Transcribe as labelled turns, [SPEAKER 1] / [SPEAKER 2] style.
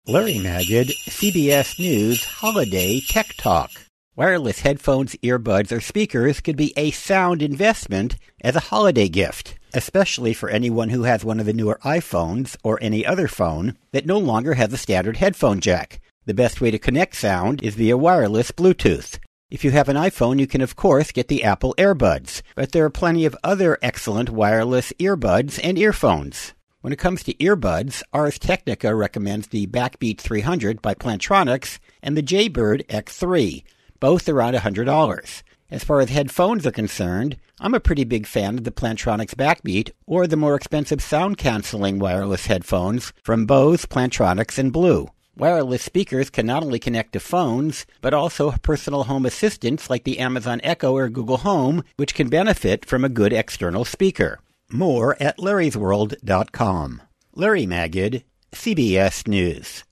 [SPEAKER 1] Larry Magid, CBS News Holiday Tech Talk. Wireless headphones, earbuds, or speakers could be a sound investment as a holiday gift, especially for anyone who has one of the newer iPhones or any other phone that no longer has a standard headphone jack. The best way to connect sound is via wireless Bluetooth. If you have an iPhone, you can of course get the Apple AirBuds, but there are plenty of other excellent wireless earbuds and earphones. When it comes to earbuds, Ars Technica recommends the Backbeat 300 by Plantronics and the Jaybird X3, both around $100. As far as headphones are concerned, I'm a pretty big fan of the Plantronics Backbeat or the more expensive sound-canceling wireless headphones from Bose, Plantronics, and Blue. Wireless speakers can not only connect to phones, but also personal home assistants like the Amazon Echo or Google Home, which can benefit from a good external speaker. More at larrysworld.com. Larry Magid, CBS News.